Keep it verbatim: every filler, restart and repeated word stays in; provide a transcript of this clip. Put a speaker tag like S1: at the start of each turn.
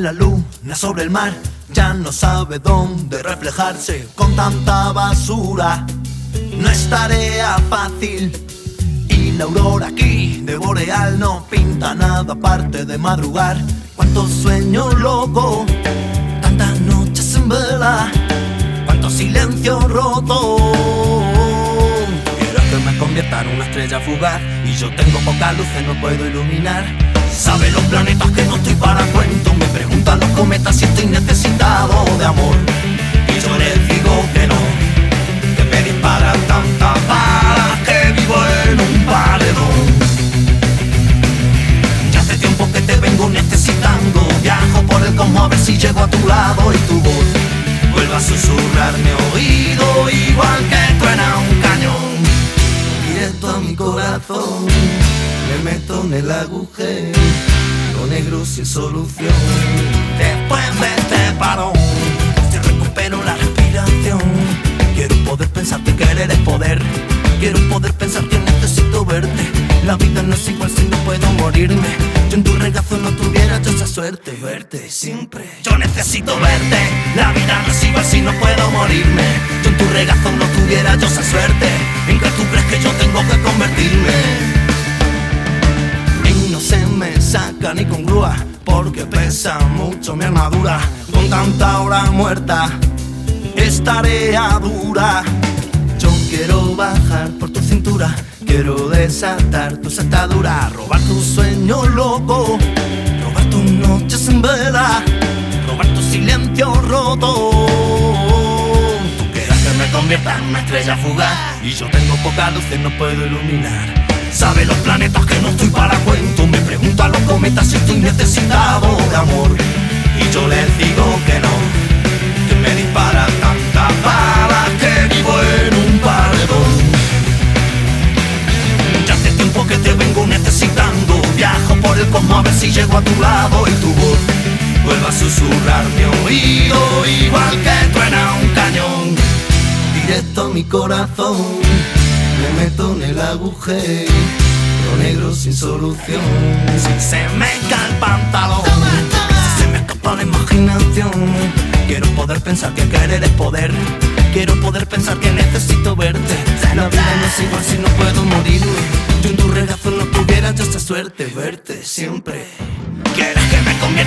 S1: la luna sobre el mar, ya no sabe dónde reflejarse con tanta basura. No es tarea fácil, y la aurora aquí de Boreal no pinta nada aparte de madrugar. Cuánto sueño loco, tantas noches en vela, cuánto silencio roto. Quiero que me convierta en una estrella fugaz, y yo tengo pocas luces, no puedo iluminar. Sabe los planetas que no estoy para cuento, me preguntan los cometas si estoy necesitado de amor, y yo les digo que no, que me disparan tantas balas que vivo en un paredón. Ya hace tiempo que te vengo necesitando, viajo por el cosmos a ver si llego a tu lado y tu voz vuelva a susurrar mi oído igual que truena un cañón. Directo a mi corazón me meto en el agujero negro sin solución. Después de este parón, si recupero la respiración, quiero poder pensar que querer es poder. Quiero poder pensar que necesito verte. La vida no es igual si no puedo morirme. Yo en tu regazo no tuviera yo esa suerte. Verte siempre, yo necesito verte. La vida no es igual si no puedo morirme. Yo en tu regazo no tuviera yo esa suerte. ¿En qué tú crees que yo tengo que convertirme? No se me saca ni con grúa, porque pesa mucho mi armadura. Con tanta hora muerta es tarea dura. Yo quiero bajar por tu cintura, quiero desatar tus ataduras, robar tu sueño loco, robar tus noches en vela, robar tu silencio roto. Tú quieres que me convierta en una estrella fugaz, y yo tengo poca luz y no puedo iluminar. Sabe los planetas que no estoy para cuento, me preguntan los cometas si estoy necesitado de amor, y yo les digo que no, que me disparan tantas balas que vivo en un paredón. Ya hace tiempo que te vengo necesitando, viajo por el cosmos a ver si llego a tu lado y tu voz vuelva a susurrar mi oído igual que truena un cañón. Directo a mi corazón me meto en el agujero negro sin solución. Si se me cae el pantalón, si se me escapa la imaginación, quiero poder pensar que querer es poder. Quiero poder pensar que necesito verte. La vida no es igual si no puedo morirme. Yo en tu regazo no tuviera yo esa suerte. Verte siempre. Quieres que me convierta